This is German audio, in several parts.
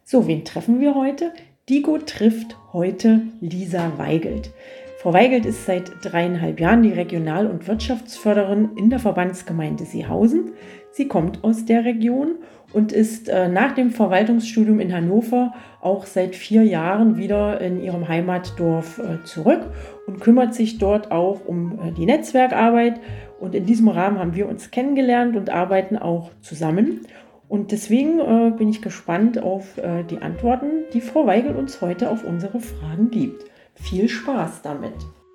So, wen treffen wir heute? Digo trifft heute Lisa Weigelt. Frau Weigelt ist seit 3,5 Jahren die Regional- und Wirtschaftsförderin in der Verbandsgemeinde Seehausen. Sie kommt aus der Region und ist nach dem Verwaltungsstudium in Hannover auch seit 4 Jahren wieder in ihrem Heimatdorf zurück und kümmert sich dort auch um die Netzwerkarbeit. Und in diesem Rahmen haben wir uns kennengelernt und arbeiten auch zusammen. Und deswegen bin ich gespannt auf die Antworten, die Frau Weigelt uns heute auf unsere Fragen gibt. Viel Spaß damit!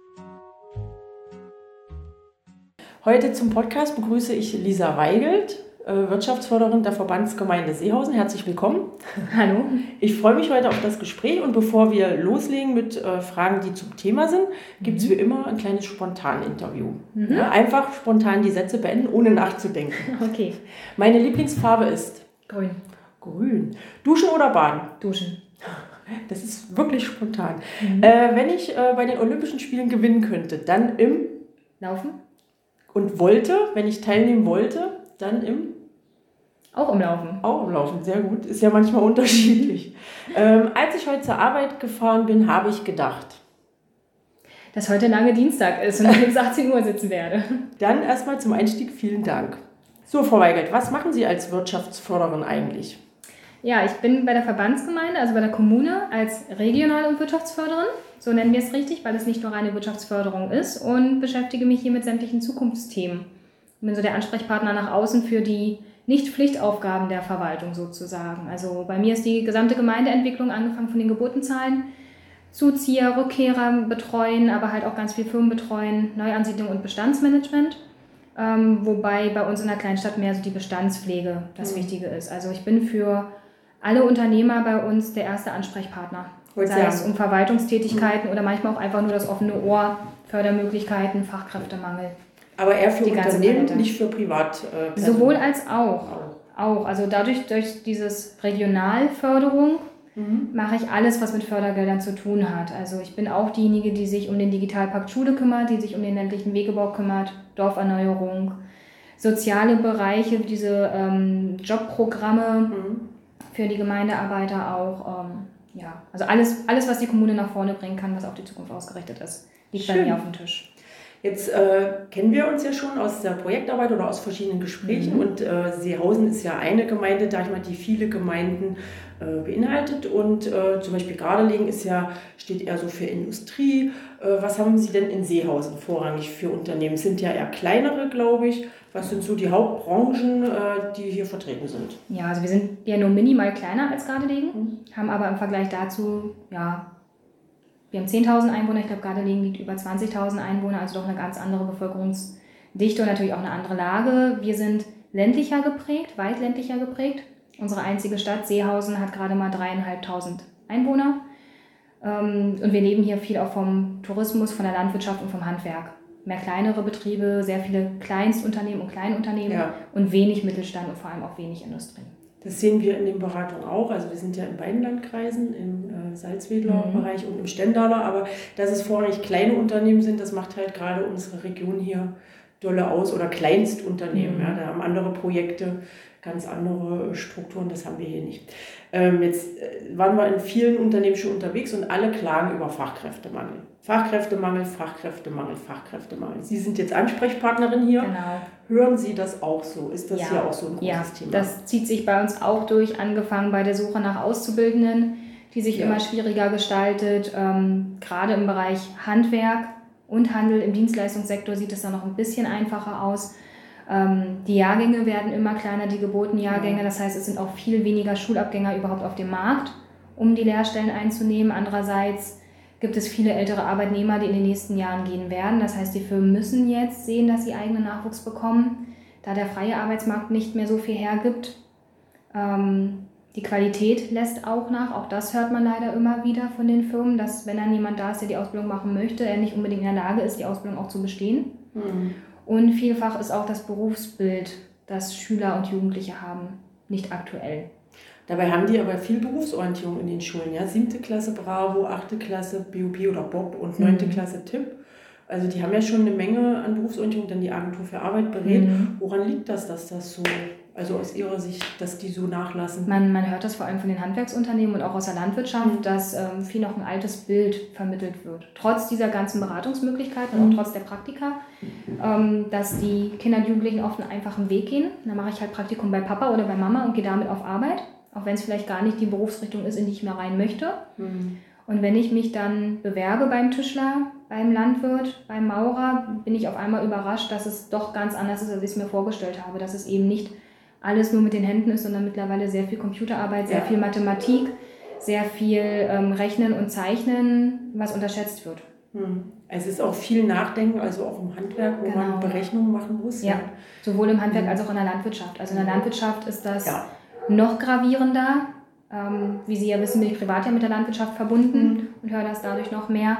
Heute zum Podcast begrüße ich Lisa Weigelt, Wirtschaftsförderin der Verbandsgemeinde Seehausen. Herzlich willkommen. Hallo. Ich freue mich heute auf das Gespräch und bevor wir loslegen mit Fragen, die zum Thema sind, gibt es wie immer ein kleines Spontan-Interview. Ja, einfach spontan die Sätze beenden, ohne nachzudenken. Okay. Meine Lieblingsfarbe ist? Grün. Grün. Duschen oder baden? Duschen. Das ist wirklich spontan. Wenn ich bei den Olympischen Spielen gewinnen könnte, dann im? Laufen. Und wollte, wenn ich teilnehmen wollte, dann im? Auch im Laufen. Auch im Laufen, sehr gut. Ist ja manchmal unterschiedlich. Als ich heute zur Arbeit gefahren bin, habe ich gedacht, dass heute ein langer Dienstag ist und ich bis 18 Uhr sitzen werde. Dann erstmal zum Einstieg vielen Dank. So, Frau Weigelt, was machen Sie als Wirtschaftsförderin eigentlich? Ja, ich bin bei der Verbandsgemeinde, also bei der Kommune, als Regional- und Wirtschaftsförderin. So nennen wir es richtig, weil es nicht nur reine Wirtschaftsförderung ist, und beschäftige mich hier mit sämtlichen Zukunftsthemen. Ich bin so der Ansprechpartner nach außen für die Nicht-Pflichtaufgaben der Verwaltung sozusagen. Also bei mir ist die gesamte Gemeindeentwicklung angefangen von den Geburtenzahlen, Zuzieher, Rückkehrer betreuen, aber halt auch ganz viel Firmen betreuen, Neuansiedlung und Bestandsmanagement. Wobei bei uns in der Kleinstadt mehr so die Bestandspflege das Wichtige ist. Also ich bin für alle Unternehmer bei uns der erste Ansprechpartner. Sei es um Verwaltungstätigkeiten oder manchmal auch einfach nur das offene Ohr, Fördermöglichkeiten, Fachkräftemangel. Aber eher für Unternehmen, nicht für Privatpersonen? Sowohl als auch. Also durch dieses Regionalförderung mache ich alles, was mit Fördergeldern zu tun hat. Also ich bin auch diejenige, die sich um den Digitalpakt Schule kümmert, die sich um den ländlichen Wegebau kümmert, Dorferneuerung, soziale Bereiche, diese Jobprogramme für die Gemeindearbeiter auch. Also alles, was die Kommune nach vorne bringen kann, was auf die Zukunft ausgerichtet ist, liegt bei mir auf dem Tisch. Jetzt kennen wir uns ja schon aus der Projektarbeit oder aus verschiedenen Gesprächen und Seehausen ist ja eine Gemeinde, die viele Gemeinden beinhaltet und zum Beispiel Gardelegen steht eher so für Industrie. Was haben Sie denn in Seehausen vorrangig für Unternehmen? Es sind ja eher kleinere, glaube ich. Was sind so die Hauptbranchen, die hier vertreten sind? Ja, also wir sind ja nur minimal kleiner als Gardelegen, haben aber im Vergleich dazu, wir haben 10.000 Einwohner, ich glaube Gardelegen liegt über 20.000 Einwohner, also doch eine ganz andere Bevölkerungsdichte und natürlich auch eine andere Lage. Wir sind ländlicher geprägt, weit ländlicher geprägt. Unsere einzige Stadt, Seehausen, hat gerade mal 3.500 Einwohner. Und wir leben hier viel auch vom Tourismus, von der Landwirtschaft und vom Handwerk. Mehr kleinere Betriebe, sehr viele Kleinstunternehmen und Kleinunternehmen und wenig Mittelstand und vor allem auch wenig Industrie. Das sehen wir in den Beratungen auch. Also wir sind ja in beiden Landkreisen, im Salzwedler Bereich und im Stendaler. Aber dass es vorrangig kleine Unternehmen sind, das macht halt gerade unsere Region hier dolle aus. Oder Kleinstunternehmen. Ja, da haben andere Projekte ganz andere Strukturen. Das haben wir hier nicht. Jetzt waren wir in vielen Unternehmen schon unterwegs und alle klagen über Fachkräftemangel. Fachkräftemangel. Sie sind jetzt Ansprechpartnerin hier. Genau. Hören Sie das auch so? Ist das hier auch so ein großes Thema? Das zieht sich bei uns auch durch, angefangen bei der Suche nach Auszubildenden, die sich immer schwieriger gestaltet. Gerade im Bereich Handwerk und Handel im Dienstleistungssektor sieht es dann noch ein bisschen einfacher aus. Die Jahrgänge werden immer kleiner, die Geburtenjahrgänge. Das heißt, es sind auch viel weniger Schulabgänger überhaupt auf dem Markt, um die Lehrstellen einzunehmen. Andererseits gibt es viele ältere Arbeitnehmer, die in den nächsten Jahren gehen werden. Das heißt, die Firmen müssen jetzt sehen, dass sie eigenen Nachwuchs bekommen, da der freie Arbeitsmarkt nicht mehr so viel hergibt. Die Qualität lässt auch nach. Auch das hört man leider immer wieder von den Firmen, dass wenn dann jemand da ist, der die Ausbildung machen möchte, er nicht unbedingt in der Lage ist, die Ausbildung auch zu bestehen. Und vielfach ist auch das Berufsbild, das Schüler und Jugendliche haben, nicht aktuell. Dabei haben die aber viel Berufsorientierung in den Schulen. Ja? 7. Klasse Bravo, 8. Klasse BUP oder Bob und 9. Klasse TIP. Also die haben ja schon eine Menge an Berufsorientierung, dann die Agentur für Arbeit berät. Woran liegt das, dass das so Also aus Ihrer Sicht, dass die so nachlassen? Man hört das vor allem von den Handwerksunternehmen und auch aus der Landwirtschaft, dass viel noch ein altes Bild vermittelt wird. Trotz dieser ganzen Beratungsmöglichkeiten und auch trotz der Praktika, dass die Kinder und Jugendlichen oft einen einfachen Weg gehen. Dann mache ich halt Praktikum bei Papa oder bei Mama und gehe damit auf Arbeit, auch wenn es vielleicht gar nicht die Berufsrichtung ist, in die ich mehr rein möchte. Und wenn ich mich dann bewerbe beim Tischler, beim Landwirt, beim Maurer, bin ich auf einmal überrascht, dass es doch ganz anders ist, als ich es mir vorgestellt habe. Dass es eben nicht alles nur mit den Händen ist, sondern mittlerweile sehr viel Computerarbeit, sehr viel Mathematik, sehr viel Rechnen und Zeichnen, was unterschätzt wird. Also es ist auch viel Nachdenken, also auch im Handwerk, wo man Berechnungen machen muss. Ja, sowohl im Handwerk als auch in der Landwirtschaft. Also in der Landwirtschaft ist das noch gravierender. Wie Sie ja wissen, bin ich privat ja mit der Landwirtschaft verbunden und höre das dadurch noch mehr,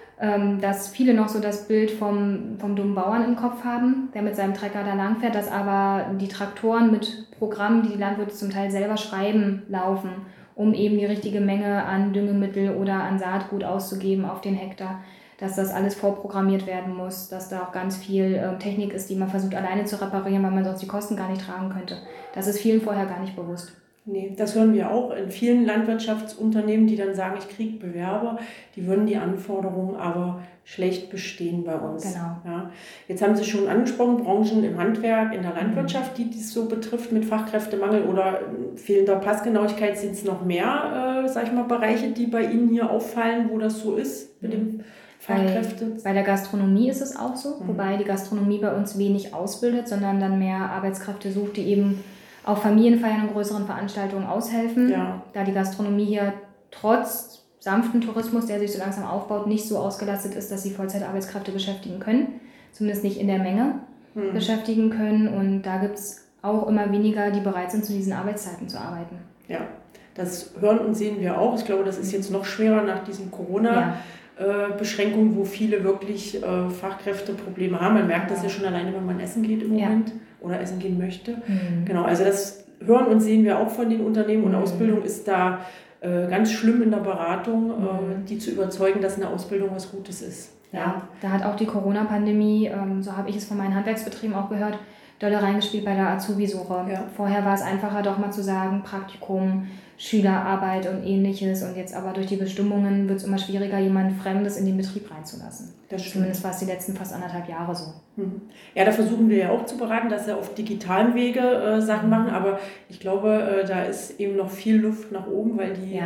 dass viele noch so das Bild vom dummen Bauern im Kopf haben, der mit seinem Trecker da langfährt, dass aber die Traktoren mit Programmen, die die Landwirte zum Teil selber schreiben, laufen, um eben die richtige Menge an Düngemittel oder an Saatgut auszugeben auf den Hektar, dass das alles vorprogrammiert werden muss, dass da auch ganz viel Technik ist, die man versucht alleine zu reparieren, weil man sonst die Kosten gar nicht tragen könnte. Das ist vielen vorher gar nicht bewusst. Nee, das hören wir auch in vielen Landwirtschaftsunternehmen, die dann sagen, ich kriege Bewerber, die würden die Anforderungen aber schlecht bestehen bei uns. Genau. Ja. Jetzt haben Sie schon angesprochen, Branchen im Handwerk, in der Landwirtschaft, die dies so betrifft mit Fachkräftemangel oder fehlender Passgenauigkeit. Sind es noch mehr, Bereiche, die bei Ihnen hier auffallen, wo das so ist mit dem Fachkräfte? Bei der Gastronomie ist es auch so, wobei die Gastronomie bei uns wenig ausbildet, sondern dann mehr Arbeitskräfte sucht, die eben auf Familienfeiern und größeren Veranstaltungen aushelfen, da die Gastronomie hier trotz sanften Tourismus, der sich so langsam aufbaut, nicht so ausgelastet ist, dass sie Vollzeitarbeitskräfte beschäftigen können, zumindest nicht in der Menge beschäftigen können. Und da gibt es auch immer weniger, die bereit sind, zu diesen Arbeitszeiten zu arbeiten. Ja, das hören und sehen wir auch. Ich glaube, das ist jetzt noch schwerer nach diesen Corona-Beschränkungen, wo viele wirklich Fachkräfteprobleme haben. Man merkt das ja schon alleine, wenn man essen geht im Moment oder essen gehen möchte. Genau, also das hören und sehen wir auch von den Unternehmen und Ausbildung ist da ganz schlimm in der Beratung, die zu überzeugen, dass eine Ausbildung was Gutes ist. Ja, da hat auch die Corona-Pandemie, so habe ich es von meinen Handwerksbetrieben auch gehört, dolle reingespielt bei der Azubi-Suche. Ja. Vorher war es einfacher, doch mal zu sagen, Praktikum, Schülerarbeit und Ähnliches. Und jetzt aber durch die Bestimmungen wird es immer schwieriger, jemand Fremdes in den Betrieb reinzulassen. Das stimmt. Zumindest war es die letzten fast 1,5 Jahre so. Ja, da versuchen wir ja auch zu beraten, dass wir auf digitalem Wege Sachen machen. Aber ich glaube, da ist eben noch viel Luft nach oben, weil die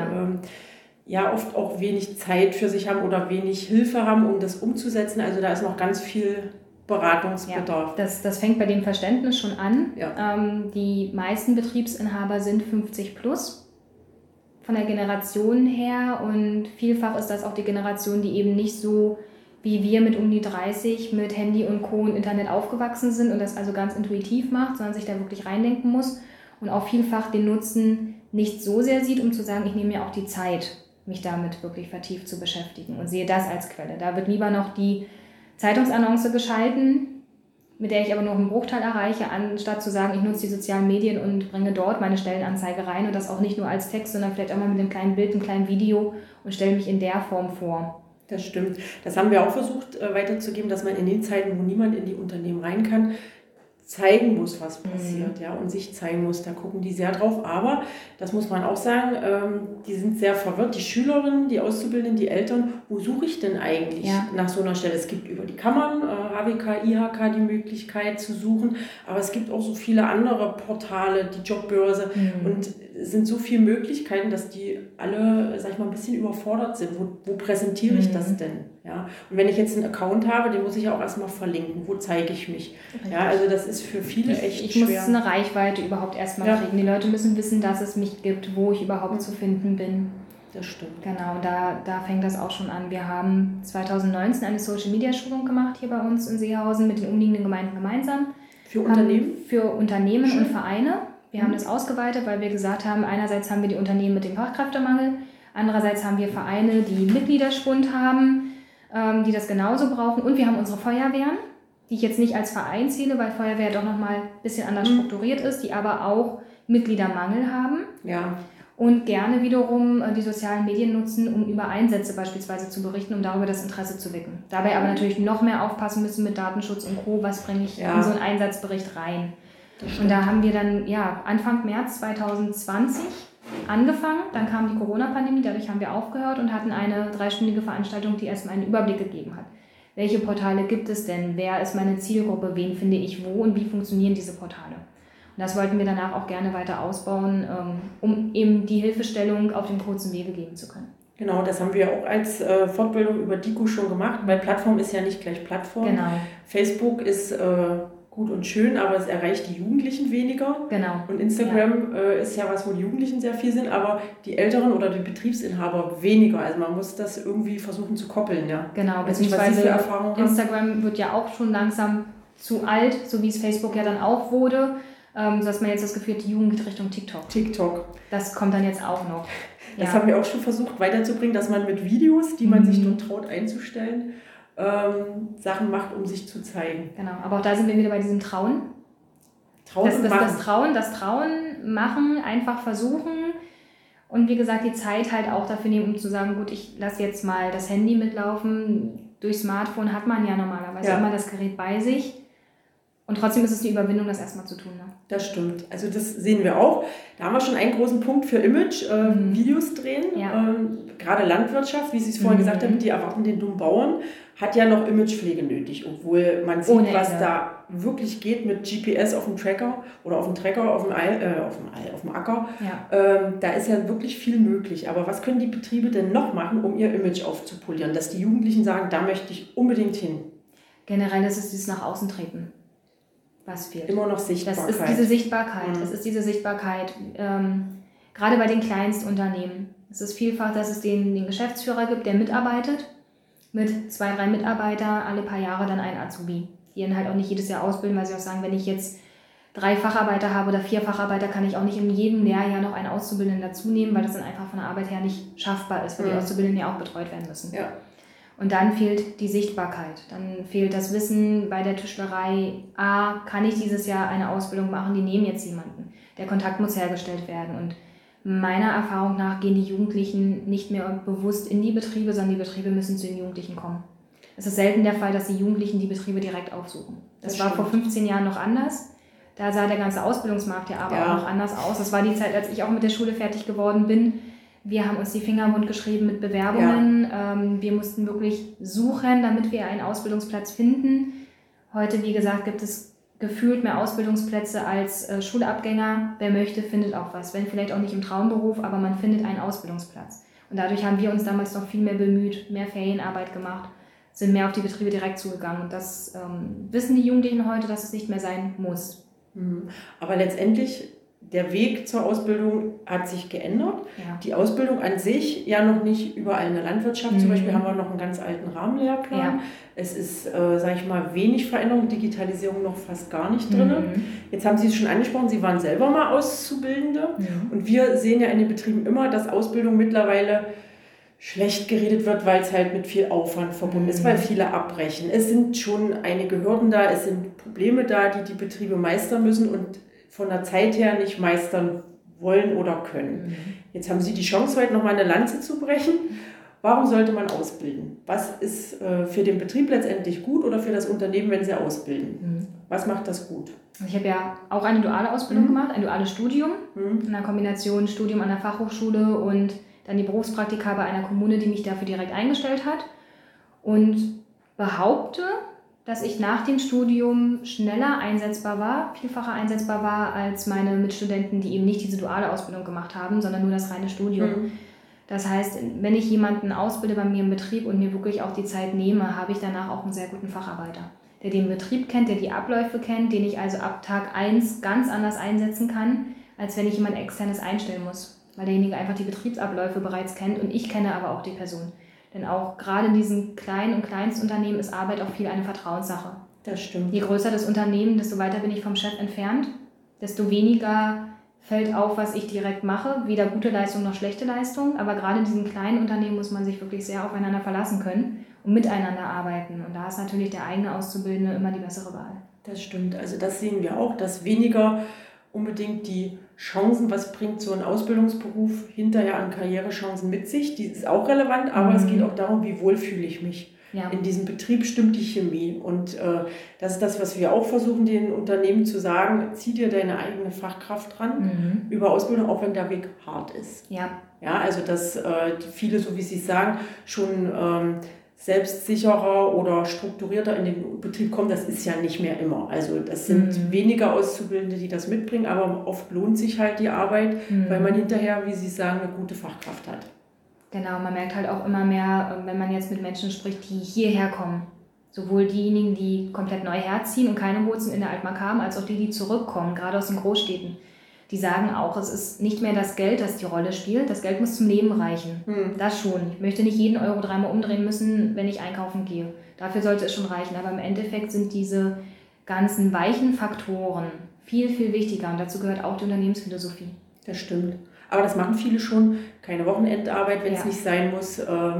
oft auch wenig Zeit für sich haben oder wenig Hilfe haben, um das umzusetzen. Also da ist noch ganz viel Beratungsbedarf. Ja, das fängt bei dem Verständnis schon an. Ja. Die meisten Betriebsinhaber sind 50 plus von der Generation her und vielfach ist das auch die Generation, die eben nicht so wie wir mit um die 30 mit Handy und Co. und Internet aufgewachsen sind und das also ganz intuitiv macht, sondern sich da wirklich reindenken muss und auch vielfach den Nutzen nicht so sehr sieht, um zu sagen, ich nehme mir auch die Zeit, mich damit wirklich vertieft zu beschäftigen und sehe das als Quelle. Da wird lieber noch die Zeitungsannonce geschalten, mit der ich aber nur einen Bruchteil erreiche, anstatt zu sagen, ich nutze die sozialen Medien und bringe dort meine Stellenanzeige rein und das auch nicht nur als Text, sondern vielleicht auch mal mit einem kleinen Bild, einem kleinen Video und stelle mich in der Form vor. Das stimmt. Das haben wir auch versucht weiterzugeben, dass man in den Zeiten, wo niemand in die Unternehmen rein kann, zeigen muss, was passiert, und sich zeigen muss. Da gucken die sehr drauf. Aber, das muss man auch sagen, die sind sehr verwirrt. Die Schülerinnen, die Auszubildenden, die Eltern, wo suche ich denn eigentlich nach so einer Stelle? Es gibt über die Kammern, HWK, IHK die Möglichkeit zu suchen, aber es gibt auch so viele andere Portale, die Jobbörse und es sind so viele Möglichkeiten, dass die alle, ein bisschen überfordert sind. Wo präsentiere ich das denn? Ja? Und wenn ich jetzt einen Account habe, den muss ich auch erstmal verlinken. Wo zeige ich mich? Ja, also das ist für viele echt schwer. Ich muss eine Reichweite überhaupt erstmal kriegen. Die Leute müssen wissen, dass es mich gibt, wo ich überhaupt zu finden bin. Das stimmt. Genau, da fängt das auch schon an. Wir haben 2019 eine Social-Media-Schulung gemacht hier bei uns in Seehausen mit den umliegenden Gemeinden gemeinsam. Für Unternehmen? Für Unternehmen und Vereine. Wir haben das ausgeweitet, weil wir gesagt haben, einerseits haben wir die Unternehmen mit dem Fachkräftemangel, andererseits haben wir Vereine, die Mitgliederschwund haben, die das genauso brauchen und wir haben unsere Feuerwehren, die ich jetzt nicht als Verein zähle, weil Feuerwehr doch nochmal ein bisschen anders strukturiert ist, die aber auch Mitgliedermangel haben. Ja. Und gerne wiederum die sozialen Medien nutzen, um über Einsätze beispielsweise zu berichten, um darüber das Interesse zu wecken. Dabei aber natürlich noch mehr aufpassen müssen mit Datenschutz und Co., was bringe ich in so einen Einsatzbericht rein. Und da haben wir dann Anfang März 2020 angefangen. Dann kam die Corona-Pandemie, dadurch haben wir aufgehört und hatten eine 3-stündige Veranstaltung, die erstmal einen Überblick gegeben hat. Welche Portale gibt es denn? Wer ist meine Zielgruppe? Wen finde ich wo? Und wie funktionieren diese Portale? Und das wollten wir danach auch gerne weiter ausbauen, um eben die Hilfestellung auf dem kurzen Wege geben zu können. Genau, das haben wir auch als Fortbildung über DIKU schon gemacht, weil Plattform ist ja nicht gleich Plattform. Genau. Facebook ist gut und schön, aber es erreicht die Jugendlichen weniger. Genau. Und Instagram ist ja was, wo die Jugendlichen sehr viel sind, aber die Älteren oder die Betriebsinhaber weniger. Also man muss das irgendwie versuchen zu koppeln. Ja. Genau, beziehungsweise Instagram wird ja auch schon langsam zu alt, so wie es Facebook ja dann auch wurde, sodass man jetzt das Gefühl hat, die Jugend geht Richtung TikTok. Das kommt dann jetzt auch noch. Das haben wir auch schon versucht weiterzubringen, dass man mit Videos, die man sich dort traut einzustellen, Sachen macht, um sich zu zeigen. Genau, aber auch da sind wir wieder bei diesem Trauen. Das Trauen machen, einfach versuchen und wie gesagt die Zeit halt auch dafür nehmen, um zu sagen, gut, ich lasse jetzt mal das Handy mitlaufen. Durch Smartphone hat man ja normalerweise immer das Gerät bei sich. Und trotzdem ist es die Überwindung, das erstmal zu tun. Ne? Das stimmt. Also das sehen wir auch. Da haben wir schon einen großen Punkt für Image, Videos drehen. Ja. Gerade Landwirtschaft, wie Sie es vorhin gesagt haben, die erwarten den dummen Bauern, hat ja noch Imagepflege nötig. Obwohl man sieht, was da wirklich geht mit GPS auf dem Tracker oder auf dem Trecker, auf dem Acker. Ja. Da ist ja wirklich viel möglich. Aber was können die Betriebe denn noch machen, um ihr Image aufzupolieren? Dass die Jugendlichen sagen, da möchte ich unbedingt hin. Generell ist es dieses nach außen treten. Was fehlt. Immer noch Sichtbarkeit. Das ist diese Sichtbarkeit. Gerade bei den Kleinstunternehmen. Es ist vielfach, dass es den Geschäftsführer gibt, der mitarbeitet. Mit 2, 3 Mitarbeitern, alle paar Jahre dann ein Azubi. Die ihn halt auch nicht jedes Jahr ausbilden, weil sie auch sagen, wenn ich jetzt 3 Facharbeiter habe oder 4 Facharbeiter, kann ich auch nicht in jedem Lehrjahr noch einen Auszubildenden dazu nehmen, weil das dann einfach von der Arbeit her nicht schaffbar ist, weil die Auszubildenden ja auch betreut werden müssen. Ja. Und dann fehlt die Sichtbarkeit, dann fehlt das Wissen bei der Tischlerei, kann ich dieses Jahr eine Ausbildung machen, die nehmen jetzt jemanden. Der Kontakt muss hergestellt werden und meiner Erfahrung nach gehen die Jugendlichen nicht mehr bewusst in die Betriebe, sondern die Betriebe müssen zu den Jugendlichen kommen. Es ist selten der Fall, dass die Jugendlichen die Betriebe direkt aufsuchen. Das war vor 15 Jahren noch anders. Da sah der ganze Ausbildungsmarkt ja aber auch noch anders aus. Das war die Zeit, als ich auch mit der Schule fertig geworden bin. Wir haben uns die Finger wund geschrieben mit Bewerbungen. Ja. Wir mussten wirklich suchen, damit wir einen Ausbildungsplatz finden. Heute, wie gesagt, gibt es gefühlt mehr Ausbildungsplätze als Schulabgänger. Wer möchte, findet auch was. Wenn vielleicht auch nicht im Traumberuf, aber man findet einen Ausbildungsplatz. Und dadurch haben wir uns damals noch viel mehr bemüht, mehr Ferienarbeit gemacht, sind mehr auf die Betriebe direkt zugegangen. Und das wissen die Jugendlichen heute, dass es nicht mehr sein muss. Aber letztendlich, der Weg zur Ausbildung hat sich geändert. Ja. Die Ausbildung an sich ja noch nicht überall in der Landwirtschaft. Zum Beispiel haben wir noch einen ganz alten Rahmenlehrplan. Ja. Es ist, sage ich mal, wenig Veränderung, Digitalisierung noch fast gar nicht drin. Jetzt haben Sie es schon angesprochen, Sie waren selber mal Auszubildende. Und wir sehen ja in den Betrieben immer, dass Ausbildung mittlerweile schlecht geredet wird, weil es halt mit viel Aufwand verbunden ist, weil viele abbrechen. Es sind schon einige Hürden da, es sind Probleme da, die die Betriebe meistern müssen und von der Zeit her nicht meistern wollen oder können. Jetzt haben Sie die Chance, heute nochmal eine Lanze zu brechen. Warum sollte man ausbilden? Was ist für den Betrieb letztendlich gut oder für das Unternehmen, wenn sie ausbilden? Was macht das gut? Ich habe ja auch eine duale Ausbildung gemacht, ein duales Studium, in einer Kombination Studium an der Fachhochschule und dann die Berufspraktika bei einer Kommune, die mich dafür direkt eingestellt hat. Und behaupte, dass ich nach dem Studium schneller einsetzbar war, vielfacher einsetzbar war als meine Mitstudenten, die eben nicht diese duale Ausbildung gemacht haben, sondern nur das reine Studium. Das heißt, wenn ich jemanden ausbilde bei mir im Betrieb und mir wirklich auch die Zeit nehme, habe ich danach auch einen sehr guten Facharbeiter, der den Betrieb kennt, der die Abläufe kennt, den ich also ab Tag 1 ganz anders einsetzen kann, als wenn ich jemand Externes einstellen muss, weil derjenige einfach die Betriebsabläufe bereits kennt und ich kenne aber auch die Person. Denn auch gerade in diesen kleinen und Kleinstunternehmen ist Arbeit auch viel eine Vertrauenssache. Das stimmt. Je größer das Unternehmen, desto weiter bin ich vom Chef entfernt, desto weniger fällt auf, was ich direkt mache. Weder gute Leistung noch schlechte Leistung. Aber gerade in diesen kleinen Unternehmen muss man sich wirklich sehr aufeinander verlassen können und miteinander arbeiten. Und da ist natürlich der eigene Auszubildende immer die bessere Wahl. Das stimmt. Also das sehen wir auch, dass weniger unbedingt die Chancen, was bringt so ein Ausbildungsberuf hinterher an Karrierechancen mit sich. Die ist auch relevant, aber es geht auch darum, wie wohl fühle ich mich. Ja. In diesem Betrieb stimmt die Chemie. Und das ist das, was wir auch versuchen, den Unternehmen zu sagen. Zieh dir deine eigene Fachkraft dran über Ausbildung, auch wenn der Weg hart ist. Ja. Ja, also dass viele, so wie Sie es sagen, schon selbstsicherer oder strukturierter in den Betrieb kommen, das ist ja nicht mehr immer. Also das sind weniger Auszubildende, die das mitbringen, aber oft lohnt sich halt die Arbeit, weil man hinterher, wie Sie sagen, eine gute Fachkraft hat. Genau, man merkt halt auch immer mehr, wenn man jetzt mit Menschen spricht, die hierher kommen. Sowohl diejenigen, die komplett neu herziehen und keine Wurzeln in der Altmark haben, als auch die, die zurückkommen, gerade aus den Großstädten. Die sagen auch, es ist nicht mehr das Geld, das die Rolle spielt. Das Geld muss zum Leben reichen. Das schon. Ich möchte nicht jeden Euro 3-mal umdrehen müssen, wenn ich einkaufen gehe. Dafür sollte es schon reichen. Aber im Endeffekt sind diese ganzen weichen Faktoren viel, viel wichtiger. Und dazu gehört auch die Unternehmensphilosophie. Das stimmt. Aber das machen viele schon. Keine Wochenendarbeit, wenn es nicht sein muss.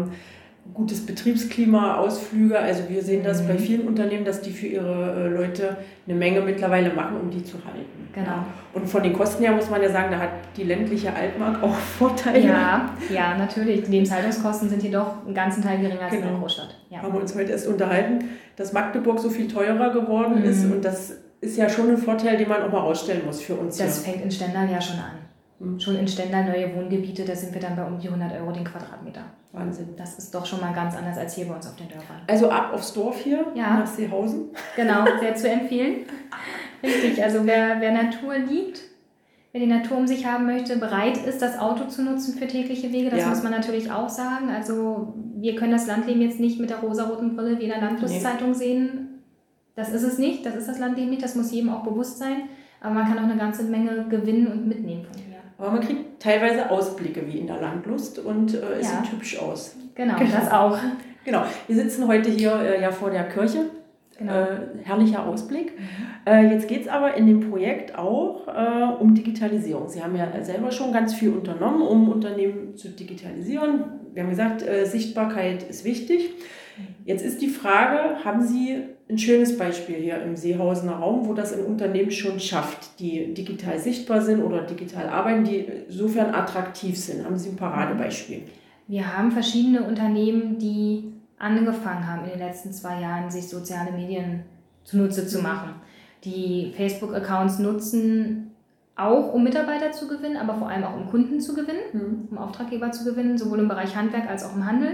Gutes Betriebsklima, Ausflüge. Also wir sehen das bei vielen Unternehmen, dass die für ihre Leute eine Menge mittlerweile machen, um die zu halten. Genau. Ja. Und von den Kosten her muss man ja sagen, da hat die ländliche Altmark auch Vorteile. Ja, natürlich. Die Lebenshaltungskosten sind jedoch einen ganzen Teil geringer als in der Großstadt. Ja. Haben wir uns heute erst unterhalten, dass Magdeburg so viel teurer geworden ist. Und das ist ja schon ein Vorteil, den man auch mal rausstellen muss für uns. Das fängt in Stendal ja schon an. Schon in Stendal neue Wohngebiete, da sind wir dann bei um die 100 Euro den Quadratmeter. Wahnsinn. Das ist doch schon mal ganz anders als hier bei uns auf den Dörfern. Also ab aufs Dorf hier, nach Seehausen. Genau, sehr zu empfehlen. Richtig, also wer Natur liebt, wer die Natur um sich haben möchte, bereit ist, das Auto zu nutzen für tägliche Wege, das muss man natürlich auch sagen. Also wir können das Landleben jetzt nicht mit der rosaroten Brille wie in der Landflusszeitung sehen. Das ist es nicht, das ist das Landleben nicht, das muss jedem auch bewusst sein. Aber man kann auch eine ganze Menge gewinnen und mitnehmen von hier. Aber man kriegt teilweise Ausblicke wie in der Landlust und es sieht hübsch aus. Genau, das auch. Genau, wir sitzen heute hier vor der Kirche. Genau. Herrlicher Ausblick. Jetzt geht es aber in dem Projekt auch um Digitalisierung. Sie haben ja selber schon ganz viel unternommen, um Unternehmen zu digitalisieren. Wir haben gesagt, Sichtbarkeit ist wichtig. Jetzt ist die Frage, haben Sie ein schönes Beispiel hier im Seehausener Raum, wo das ein Unternehmen schon schafft, die digital sichtbar sind oder digital arbeiten, die insofern attraktiv sind? Haben Sie ein Paradebeispiel? Wir haben verschiedene Unternehmen, die angefangen haben in den letzten 2 Jahren, sich soziale Medien zunutze zu machen. Die Facebook-Accounts nutzen auch, um Mitarbeiter zu gewinnen, aber vor allem auch um Kunden zu gewinnen, um Auftraggeber zu gewinnen, sowohl im Bereich Handwerk als auch im Handel.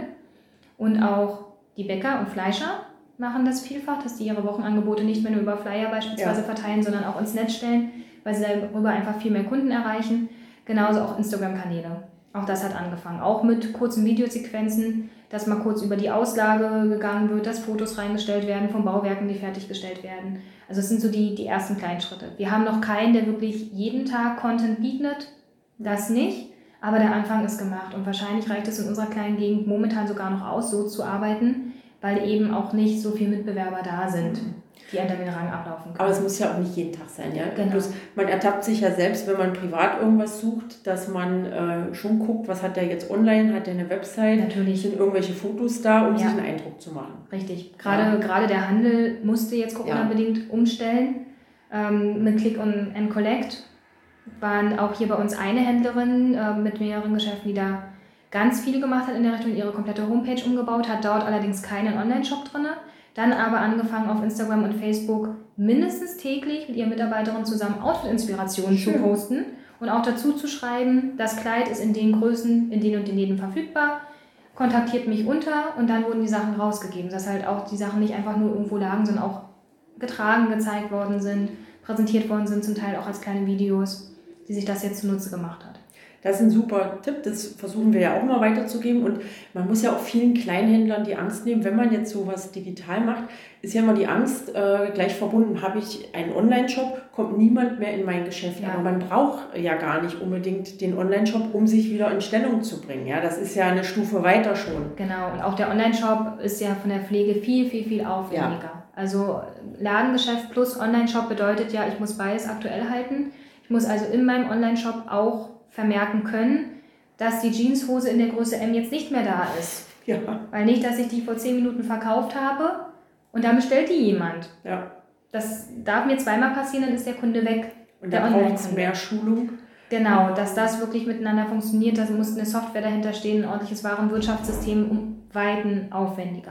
Und auch die Bäcker und Fleischer machen das vielfach, dass die ihre Wochenangebote nicht mehr nur über Flyer beispielsweise verteilen, sondern auch ins Netz stellen, weil sie darüber einfach viel mehr Kunden erreichen. Genauso auch Instagram-Kanäle. Auch das hat angefangen. Auch mit kurzen Videosequenzen, dass mal kurz über die Auslage gegangen wird, dass Fotos reingestellt werden von Bauwerken, die fertiggestellt werden. Also es sind so die ersten kleinen Schritte. Wir haben noch keinen, der wirklich jeden Tag Content bietet. Das nicht. Aber der Anfang ist gemacht und wahrscheinlich reicht es in unserer kleinen Gegend momentan sogar noch aus, so zu arbeiten, weil eben auch nicht so viele Mitbewerber da sind, die an den Rang ablaufen können. Aber es muss ja auch nicht jeden Tag sein, ja? Genau. Bloß man ertappt sich ja selbst, wenn man privat irgendwas sucht, dass man schon guckt, was hat der jetzt online, hat der eine Website, natürlich sind irgendwelche Fotos da, um sich einen Eindruck zu machen. Richtig. Gerade der Handel musste jetzt Corona-bedingt umstellen mit Click and Collect. Waren auch hier bei uns eine Händlerin mit mehreren Geschäften, die da ganz viel gemacht hat in der Richtung, ihre komplette Homepage umgebaut hat, dort allerdings keinen Online-Shop drin. Dann aber angefangen auf Instagram und Facebook mindestens täglich mit ihren Mitarbeiterinnen zusammen Outfit-Inspirationen zu posten und auch dazu zu schreiben, das Kleid ist in den Größen, in den und den Läden verfügbar, kontaktiert mich unter und dann wurden die Sachen rausgegeben, dass halt auch die Sachen nicht einfach nur irgendwo lagen, sondern auch getragen, gezeigt worden sind, präsentiert worden sind, zum Teil auch als kleine Videos, die sich das jetzt zunutze gemacht hat. Das ist ein super Tipp, das versuchen wir ja auch mal weiterzugeben und man muss ja auch vielen Kleinhändlern die Angst nehmen, wenn man jetzt sowas digital macht, ist ja immer die Angst gleich verbunden, habe ich einen Online-Shop, kommt niemand mehr in mein Geschäft, aber man braucht ja gar nicht unbedingt den Online-Shop, um sich wieder in Stellung zu bringen, ja, das ist ja eine Stufe weiter schon. Genau, und auch der Online-Shop ist ja von der Pflege viel, viel, viel aufwendiger. Ja. Also Ladengeschäft plus Online-Shop bedeutet ja, ich muss beides aktuell halten, ich muss also in meinem Online-Shop auch vermerken können, dass die Jeanshose in der Größe M jetzt nicht mehr da ist. Ja. Weil nicht, dass ich die vor 10 Minuten verkauft habe und dann bestellt die jemand. Ja. Das darf mir zweimal passieren, dann ist der Kunde weg. Und da braucht es mehr Schulung. Genau, dass das wirklich miteinander funktioniert. Da muss eine Software dahinter stehen, ein ordentliches Warenwirtschaftssystem, um Weiten aufwendiger.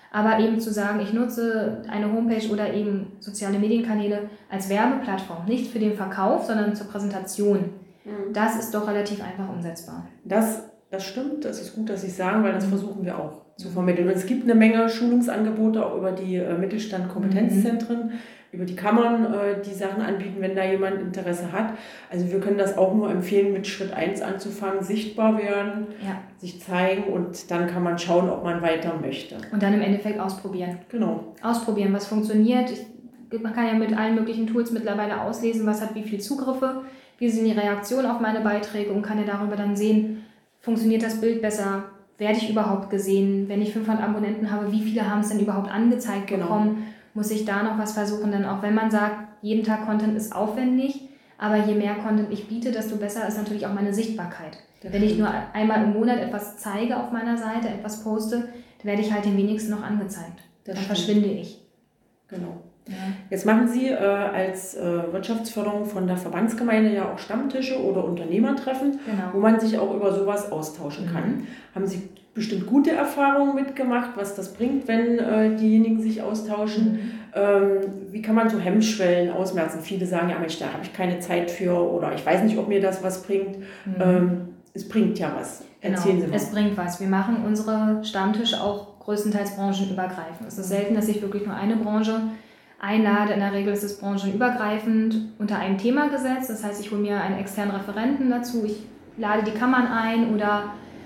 Aber eben zu sagen, ich nutze eine Homepage oder eben soziale Medienkanäle als Werbeplattform, nicht für den Verkauf, sondern zur Präsentation. Das ist doch relativ einfach umsetzbar. Das stimmt, das ist gut, dass Sie es sagen, weil das versuchen wir auch zu vermitteln. Und es gibt eine Menge Schulungsangebote auch über die Mittelstand-Kompetenzzentren, über die Kammern, die Sachen anbieten, wenn da jemand Interesse hat. Also wir können das auch nur empfehlen, mit Schritt 1 anzufangen, sichtbar werden, sich zeigen und dann kann man schauen, ob man weiter möchte. Und dann im Endeffekt ausprobieren. Genau. Ausprobieren, was funktioniert. Man kann ja mit allen möglichen Tools mittlerweile auslesen, was hat wie viel Zugriffe, wie sind die Reaktionen auf meine Beiträge und kann ja darüber dann sehen, funktioniert das Bild besser, werde ich überhaupt gesehen, wenn ich 500 Abonnenten habe, wie viele haben es denn überhaupt angezeigt bekommen, muss ich da noch was versuchen, denn auch wenn man sagt, jeden Tag Content ist aufwendig, aber je mehr Content ich biete, desto besser ist natürlich auch meine Sichtbarkeit. Wenn ich nur einmal im Monat etwas zeige auf meiner Seite, etwas poste, dann werde ich halt den wenigsten noch angezeigt. Dann verschwinde ich. Genau. Ja. Jetzt machen Sie als Wirtschaftsförderung von der Verbandsgemeinde ja auch Stammtische oder Unternehmertreffen, wo man sich auch über sowas austauschen kann. Haben Sie bestimmt gute Erfahrungen mitgemacht, was das bringt, wenn diejenigen sich austauschen? Wie kann man so Hemmschwellen ausmerzen? Viele sagen, ja Mensch, da habe ich keine Zeit für oder ich weiß nicht, ob mir das was bringt. Es bringt ja was. Erzählen Sie mal. Es bringt was. Wir machen unsere Stammtische auch größtenteils branchenübergreifend. Es ist selten, dass ich wirklich nur eine Branche einlade. In der Regel ist es branchenübergreifend unter einem Thema gesetzt. Das heißt, ich hole mir einen externen Referenten dazu. Ich lade die Kammern ein oder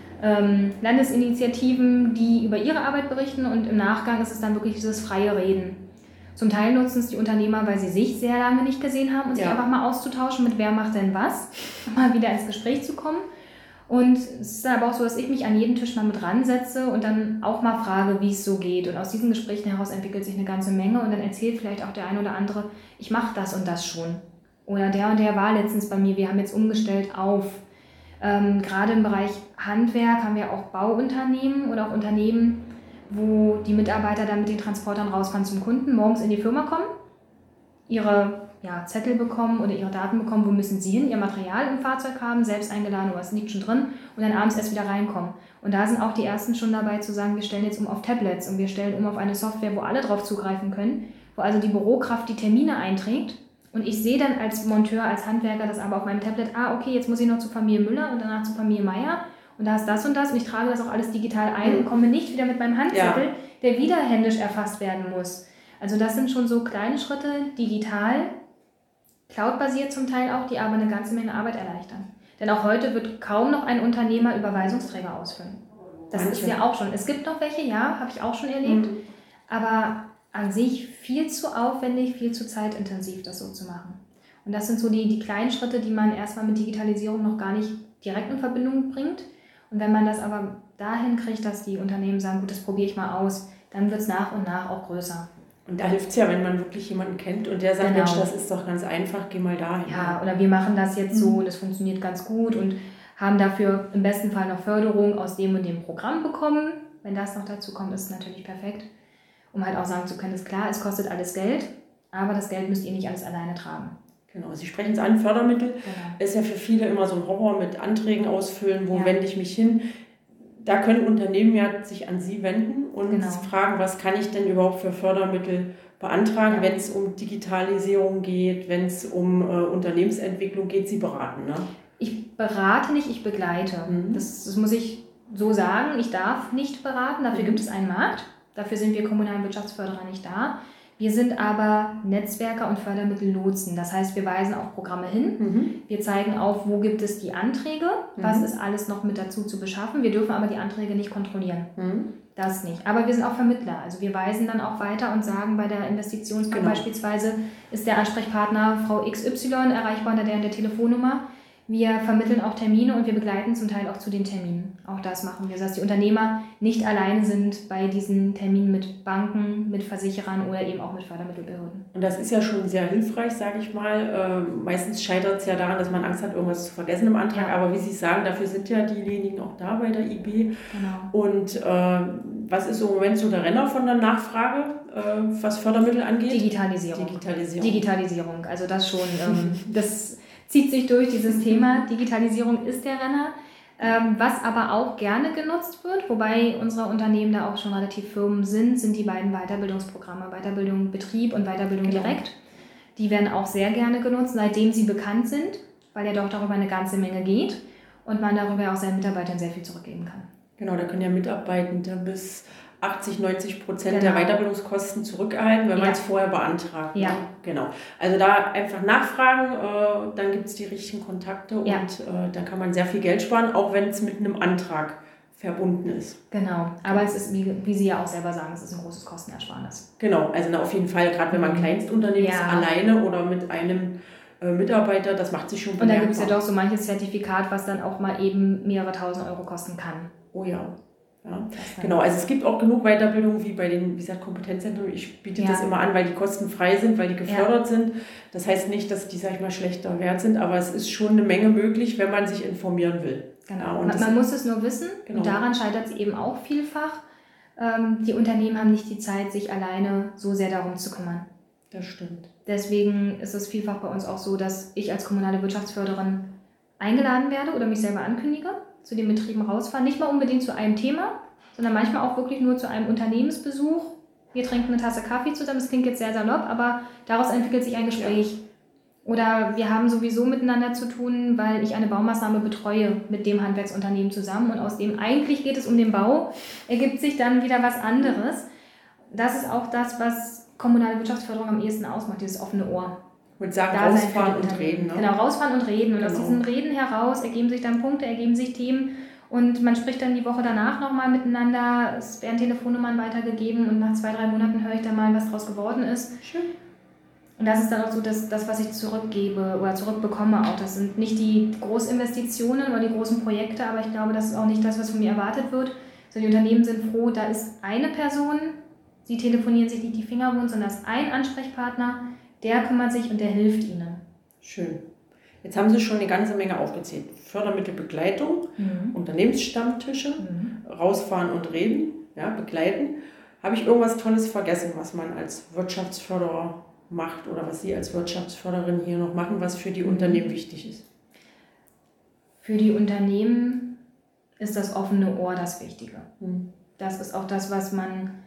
Landesinitiativen, die über ihre Arbeit berichten. Und im Nachgang ist es dann wirklich dieses freie Reden. Zum Teil nutzen es die Unternehmer, weil sie sich sehr lange nicht gesehen haben und sich einfach mal auszutauschen mit wer macht denn was, mal wieder ins Gespräch zu kommen. Und es ist aber auch so, dass ich mich an jeden Tisch mal mit ransetze und dann auch mal frage, wie es so geht. Und aus diesen Gesprächen heraus entwickelt sich eine ganze Menge und dann erzählt vielleicht auch der ein oder andere, ich mache das und das schon. Oder der und der war letztens bei mir, wir haben jetzt umgestellt auf. Gerade im Bereich Handwerk haben wir auch Bauunternehmen oder auch Unternehmen, wo die Mitarbeiter dann mit den Transportern rausfahren zum Kunden, morgens in die Firma kommen, ihre Zettel bekommen oder ihre Daten bekommen, wo müssen sie hin, ihr Material im Fahrzeug haben, selbst eingeladen oder es liegt schon drin und dann abends erst wieder reinkommen. Und da sind auch die ersten schon dabei zu sagen, wir stellen jetzt um auf Tablets und wir stellen um auf eine Software, wo alle drauf zugreifen können, wo also die Bürokraft die Termine einträgt und ich sehe dann als Monteur, als Handwerker das aber auf meinem Tablet, okay, jetzt muss ich noch zu Familie Müller und danach zu Familie Meier und da ist das und das und ich trage das auch alles digital ein und komme nicht wieder mit meinem Handzettel, der wieder händisch erfasst werden muss. Also das sind schon so kleine Schritte, digital, cloud-basiert zum Teil auch, die aber eine ganze Menge Arbeit erleichtern. Denn auch heute wird kaum noch ein Unternehmer Überweisungsträger ausfüllen. Das ist ja auch schon. Es gibt noch welche, habe ich auch schon erlebt. Aber an sich viel zu aufwendig, viel zu zeitintensiv, das so zu machen. Und das sind so die kleinen Schritte, die man erstmal mit Digitalisierung noch gar nicht direkt in Verbindung bringt. Und wenn man das aber dahin kriegt, dass die Unternehmen sagen, gut, das probiere ich mal aus, dann wird es nach und nach auch größer. Und da hilft es ja, wenn man wirklich jemanden kennt und der sagt, Mensch, das ist doch ganz einfach, geh mal dahin. Ja, oder wir machen das jetzt so und das funktioniert ganz gut und haben dafür im besten Fall noch Förderung aus dem und dem Programm bekommen. Wenn das noch dazu kommt, ist es natürlich perfekt. Um halt auch sagen zu können, ist klar, es kostet alles Geld, aber das Geld müsst ihr nicht alles alleine tragen. Genau, Sie sprechen es an, Fördermittel ist ja für viele immer so ein Horror mit Anträgen ausfüllen, wo wende ich mich hin. Da können Unternehmen ja sich an Sie wenden und fragen, was kann ich denn überhaupt für Fördermittel beantragen, wenn es um Digitalisierung geht, wenn es um Unternehmensentwicklung geht, Sie beraten, ne? Ich berate nicht, ich begleite. Das muss ich so sagen. Ich darf nicht beraten, dafür gibt es einen Markt. Dafür sind wir kommunalen Wirtschaftsförderer nicht da. Wir sind aber Netzwerker und Fördermittellotsen. Das heißt, wir weisen auf Programme hin. Wir zeigen auf, wo gibt es die Anträge, was ist alles noch mit dazu zu beschaffen. Wir dürfen aber die Anträge nicht kontrollieren. Das nicht. Aber wir sind auch Vermittler. Also wir weisen dann auch weiter und sagen, bei der Investitionsbank beispielsweise ist der Ansprechpartner Frau XY erreichbar unter der Telefonnummer. Wir vermitteln auch Termine und wir begleiten zum Teil auch zu den Terminen. Auch das machen wir, sodass die Unternehmer nicht alleine sind bei diesen Terminen mit Banken, mit Versicherern oder eben auch mit Fördermittelbehörden. Und das ist ja schon sehr hilfreich, sage ich mal. Meistens scheitert es ja daran, dass man Angst hat, irgendwas zu vergessen im Antrag. Aber wie Sie sagen, dafür sind ja diejenigen auch da bei der IB. Und was ist im Moment so der Renner von der Nachfrage, was Fördermittel angeht? Digitalisierung. Also das schon, das zieht sich durch, dieses Thema. Digitalisierung ist der Renner. Was aber auch gerne genutzt wird, wobei unsere Unternehmen da auch schon relativ firm sind die beiden Weiterbildungsprogramme, Weiterbildung Betrieb und Weiterbildung direkt. Die werden auch sehr gerne genutzt, seitdem sie bekannt sind, weil ja doch darüber eine ganze Menge geht und man darüber auch seinen Mitarbeitern sehr viel zurückgeben kann. Genau, da können ja Mitarbeitende bis 80-90% der Weiterbildungskosten zurückerhalten, wenn man es vorher beantragt. Ja. Ne? Genau. Also da einfach nachfragen, dann gibt es die richtigen Kontakte und dann kann man sehr viel Geld sparen, auch wenn es mit einem Antrag verbunden ist. Genau, aber es ist, wie Sie ja auch selber sagen, es ist ein großes Kostenersparnis. Genau, also auf jeden Fall, gerade wenn man Kleinstunternehmen ist, alleine oder mit einem Mitarbeiter, das macht sich schon bemerkbar. Und da gibt es ja doch so manches Zertifikat, was dann auch mal eben mehrere tausend Euro kosten kann. Oh ja. Ja, genau, also es gibt auch genug Weiterbildung wie bei den, wie gesagt, Kompetenzzentren. Ich biete das immer an, weil die kostenfrei sind, weil die gefördert sind. Das heißt nicht, dass die, sag ich mal, schlechter wert sind, aber es ist schon eine Menge möglich, wenn man sich informieren will. Genau, und man muss es nur wissen und daran scheitert es eben auch vielfach. Die Unternehmen haben nicht die Zeit, sich alleine so sehr darum zu kümmern. Das stimmt. Deswegen ist es vielfach bei uns auch so, dass ich als kommunale Wirtschaftsförderin eingeladen werde oder mich selber ankündige, zu den Betrieben rausfahren. Nicht mal unbedingt zu einem Thema, sondern manchmal auch wirklich nur zu einem Unternehmensbesuch. Wir trinken eine Tasse Kaffee zusammen, das klingt jetzt sehr salopp, aber daraus entwickelt sich ein Gespräch. Ja. Oder wir haben sowieso miteinander zu tun, weil ich eine Baumaßnahme betreue mit dem Handwerksunternehmen zusammen und aus dem eigentlich geht es um den Bau, ergibt sich dann wieder was anderes. Das ist auch das, was kommunale Wirtschaftsförderung am ehesten ausmacht, dieses offene Ohr. Und sagen, rausfahren und reden. Ne? Genau, rausfahren und reden. Und aus diesem Reden heraus ergeben sich dann Punkte, ergeben sich Themen und man spricht dann die Woche danach nochmal miteinander. Es werden Telefonnummern weitergegeben und nach 2-3 Monaten höre ich dann mal, was draus geworden ist. Schön. Und das ist dann auch so das, was ich zurückgebe oder zurückbekomme auch. Das sind nicht die Großinvestitionen oder die großen Projekte, aber ich glaube, das ist auch nicht das, was von mir erwartet wird. Also die Unternehmen sind froh, da ist eine Person, sie telefonieren sich nicht die Finger wund, sondern da ist ein Ansprechpartner, der kümmert sich und der hilft ihnen. Schön. Jetzt haben Sie schon eine ganze Menge aufgezählt. Fördermittelbegleitung, Unternehmensstammtische, rausfahren und reden, ja, begleiten. Habe ich irgendwas Tolles vergessen, was man als Wirtschaftsförderer macht oder was Sie als Wirtschaftsförderin hier noch machen, was für die Unternehmen wichtig ist? Für die Unternehmen ist das offene Ohr das Wichtige. Das ist auch das, was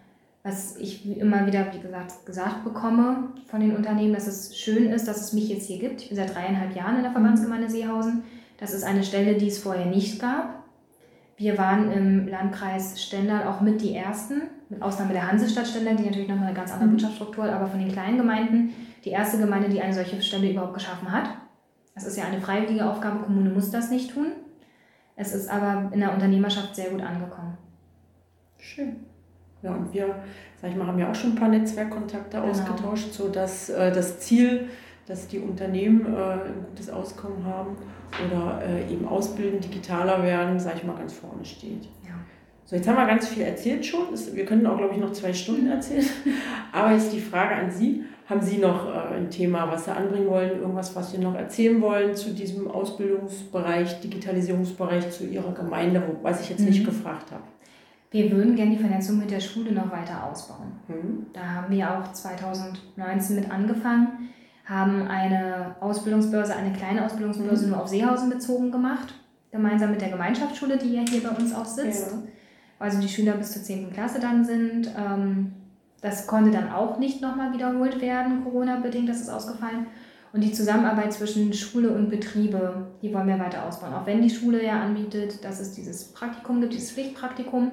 ich immer wieder, wie gesagt bekomme von den Unternehmen, dass es schön ist, dass es mich jetzt hier gibt. Ich bin seit 3,5 Jahren in der Verbandsgemeinde Seehausen. Das ist eine Stelle, die es vorher nicht gab. Wir waren im Landkreis Stendal auch mit die Ersten, mit Ausnahme der Hansestadt Stendal, die natürlich noch eine ganz andere Wirtschaftsstruktur hat, aber von den kleinen Gemeinden die erste Gemeinde, die eine solche Stelle überhaupt geschaffen hat. Das ist ja eine freiwillige Aufgabe, Kommune muss das nicht tun. Es ist aber in der Unternehmerschaft sehr gut angekommen. Schön. Ja, und wir, sag ich mal, haben ja auch schon ein paar Netzwerkkontakte ausgetauscht, sodass das Ziel, dass die Unternehmen ein gutes Auskommen haben oder eben ausbilden, digitaler werden, sag ich mal, ganz vorne steht. Ja. So, jetzt haben wir ganz viel erzählt schon. Wir könnten auch, glaube ich, noch 2 Stunden erzählen. Aber jetzt die Frage an Sie. Haben Sie noch ein Thema, was Sie anbringen wollen, irgendwas, was Sie noch erzählen wollen zu diesem Ausbildungsbereich, Digitalisierungsbereich, zu Ihrer Gemeinde, was ich jetzt nicht gefragt habe? Wir würden gerne die Vernetzung mit der Schule noch weiter ausbauen. Da haben wir auch 2019 mit angefangen, haben eine Ausbildungsbörse, eine kleine Ausbildungsbörse nur auf Seehausen bezogen gemacht, gemeinsam mit der Gemeinschaftsschule, die ja hier bei uns auch sitzt. Ja. Also die Schüler bis zur 10. Klasse dann sind. Das konnte dann auch nicht nochmal wiederholt werden, Corona-bedingt, das ist ausgefallen. Und die Zusammenarbeit zwischen Schule und Betriebe, die wollen wir weiter ausbauen. Auch wenn die Schule ja anbietet, dass es dieses Praktikum gibt, dieses Pflichtpraktikum,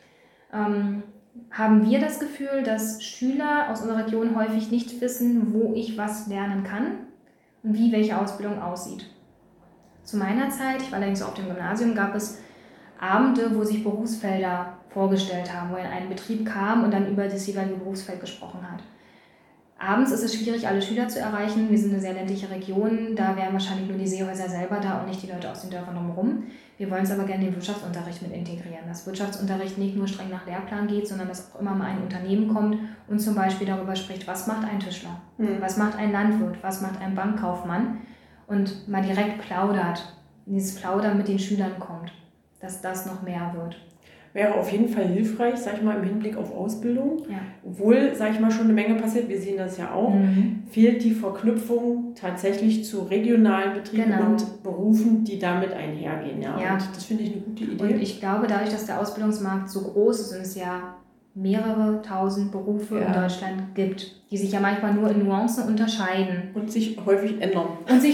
haben wir das Gefühl, dass Schüler aus unserer Region häufig nicht wissen, wo ich was lernen kann und wie welche Ausbildung aussieht. Zu meiner Zeit, ich war allerdings auf dem Gymnasium, gab es Abende, wo sich Berufsfelder vorgestellt haben, wo er in einen Betrieb kam und dann über das jeweilige Berufsfeld gesprochen hat. Abends ist es schwierig, alle Schüler zu erreichen. Wir sind eine sehr ländliche Region, da wären wahrscheinlich nur die Seehäuser selber da und nicht die Leute aus den Dörfern drumherum. Wir wollen es aber gerne in den Wirtschaftsunterricht mit integrieren, dass Wirtschaftsunterricht nicht nur streng nach Lehrplan geht, sondern dass auch immer mal ein Unternehmen kommt und zum Beispiel darüber spricht, was macht ein Tischler, was macht ein Landwirt, was macht ein Bankkaufmann und mal direkt plaudert, dieses Plaudern mit den Schülern kommt, dass das noch mehr wird. wäre auf jeden Fall hilfreich, sag ich mal, im Hinblick auf Ausbildung. Ja. Obwohl, sag ich mal, schon eine Menge passiert, wir sehen das ja auch, fehlt die Verknüpfung tatsächlich zu regionalen Betrieben und Berufen, die damit einhergehen. Ja. Und das finde ich eine gute Idee. Und ich glaube, dadurch, dass der Ausbildungsmarkt so groß ist und es ja mehrere tausend Berufe in Deutschland gibt, die sich ja manchmal nur in Nuancen unterscheiden. Und sich häufig ändern.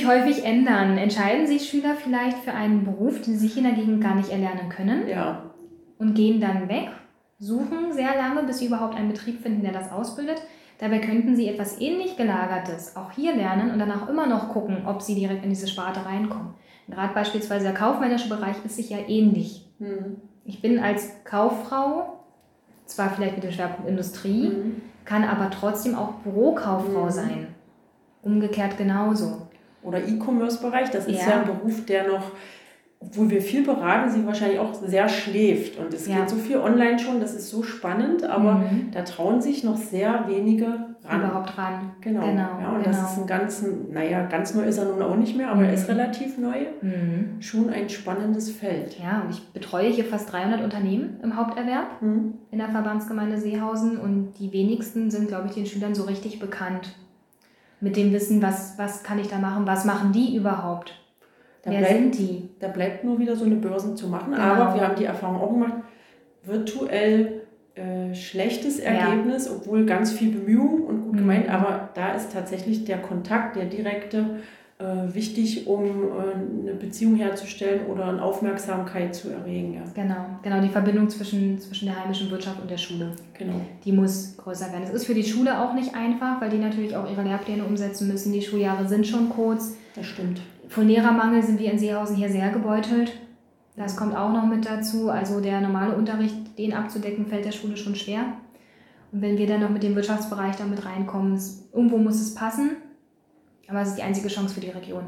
Entscheiden sich Schüler vielleicht für einen Beruf, den sie sich in der Gegend gar nicht erlernen können und gehen dann weg, suchen sehr lange, bis sie überhaupt einen Betrieb finden, der das ausbildet. Dabei könnten sie etwas ähnlich Gelagertes auch hier lernen und danach immer noch gucken, ob sie direkt in diese Sparte reinkommen. Gerade beispielsweise der kaufmännische Bereich ist sich ja ähnlich. Ich bin als Kauffrau zwar vielleicht mit dem Schwerpunkt Industrie, kann aber trotzdem auch Bürokauffrau sein. Umgekehrt genauso. Oder E-Commerce-Bereich, das ist ja ein Beruf, der noch, obwohl wir viel beraten, sie wahrscheinlich auch sehr schläft. Und es geht so viel online schon, das ist so spannend, aber da trauen sich noch sehr wenige überhaupt ran. Genau. Ja, und das ist ein ganz neu ist er nun auch nicht mehr, aber er ist relativ neu. Schon ein spannendes Feld. Ja, und ich betreue hier fast 300 Unternehmen im Haupterwerb in der Verbandsgemeinde Seehausen und die wenigsten sind, glaube ich, den Schülern so richtig bekannt. Mit dem Wissen, was kann ich da machen, was machen die überhaupt? Wer sind die? Da bleibt nur wieder so eine Börse zu machen, aber wir haben die Erfahrung auch gemacht, virtuell schlechtes Ergebnis, obwohl ganz viel Bemühung und gut gemeint, aber da ist tatsächlich der Kontakt, der direkte, wichtig, um eine Beziehung herzustellen oder eine Aufmerksamkeit zu erregen. Ja. Genau, die Verbindung zwischen der heimischen Wirtschaft und der Schule. Genau. Die muss größer werden. Es ist für die Schule auch nicht einfach, weil die natürlich auch ihre Lehrpläne umsetzen müssen. Die Schuljahre sind schon kurz. Das stimmt. Von Lehrermangel sind wir in Seehausen hier sehr gebeutelt. Das kommt auch noch mit dazu. Also der normale Unterricht, den abzudecken, fällt der Schule schon schwer. Und wenn wir dann noch mit dem Wirtschaftsbereich da mit reinkommen, irgendwo muss es passen. Aber es ist die einzige Chance für die Region.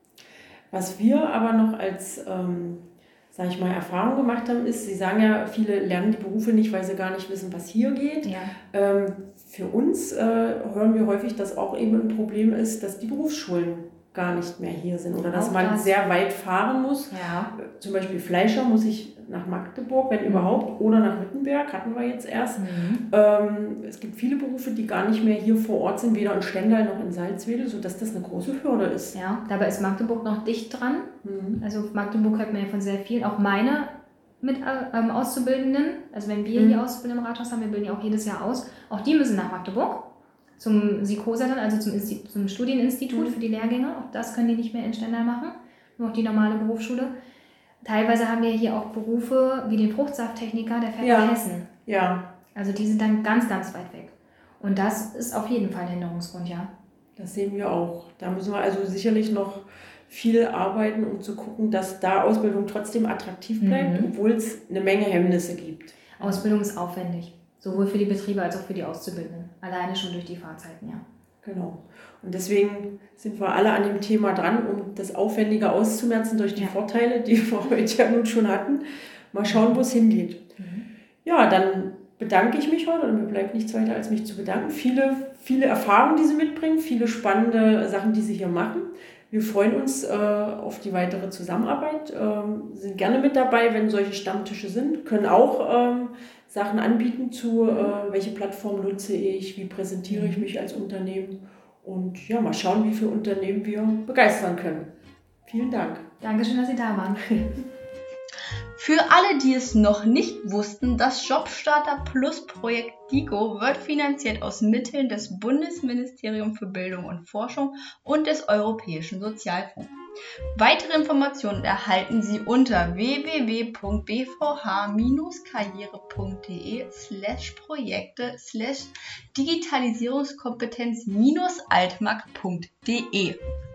Was wir aber noch als Erfahrung gemacht haben, ist, Sie sagen ja, viele lernen die Berufe nicht, weil sie gar nicht wissen, was hier geht. Ja. Für uns hören wir häufig, dass auch eben ein Problem ist, dass die Berufsschulen gar nicht mehr hier sind oder dass man sehr weit fahren muss. Ja. Zum Beispiel Fleischer muss ich nach Magdeburg, wenn überhaupt, oder nach Wittenberg, hatten wir jetzt erst. Es gibt viele Berufe, die gar nicht mehr hier vor Ort sind, weder in Stendal noch in Salzwedel, sodass das eine große Hürde ist. Ja, dabei ist Magdeburg noch dicht dran. Also Magdeburg hört man ja von sehr viel. Auch meine mit Auszubildenden, also wenn wir hier Auszubildende im Rathaus haben, wir bilden ja auch jedes Jahr aus, auch die müssen nach Magdeburg. Zum SICOSA dann, also zum Studieninstitut für die Lehrgänge. Auch das können die nicht mehr in Stendal machen, nur auch die normale Berufsschule. Teilweise haben wir hier auch Berufe wie den Fruchtsafttechniker, der fährt nach Hessen. Ja. Also die sind dann ganz, ganz weit weg. Und das ist auf jeden Fall ein Hinderungsgrund, ja. Das sehen wir auch. Da müssen wir also sicherlich noch viel arbeiten, um zu gucken, dass da Ausbildung trotzdem attraktiv bleibt, obwohl es eine Menge Hemmnisse gibt. Ausbildung ist aufwendig. Sowohl für die Betriebe als auch für die Auszubildenden. Alleine schon durch die Fahrzeiten, ja. Genau. Und deswegen sind wir alle an dem Thema dran, um das Aufwendige auszumerzen durch die Vorteile, die wir heute ja nun schon hatten. Mal schauen, wo es hingeht. Ja, dann bedanke ich mich heute, oder mir bleibt nichts weiter, als mich zu bedanken. Viele Erfahrungen, die Sie mitbringen, viele spannende Sachen, die Sie hier machen. Wir freuen uns auf die weitere Zusammenarbeit, sind gerne mit dabei, wenn solche Stammtische sind, können auch Sachen anbieten zu, welche Plattform nutze ich, wie präsentiere ich mich als Unternehmen und ja, mal schauen, wie viele Unternehmen wir begeistern können. Vielen Dank. Dankeschön, dass Sie da waren. Für alle, die es noch nicht wussten, das Jobstarter Plus Projekt DIGO wird finanziert aus Mitteln des Bundesministeriums für Bildung und Forschung und des Europäischen Sozialfonds. Weitere Informationen erhalten Sie unter www.bvh-karriere.de/projekte/digitalisierungskompetenz-altmark.de.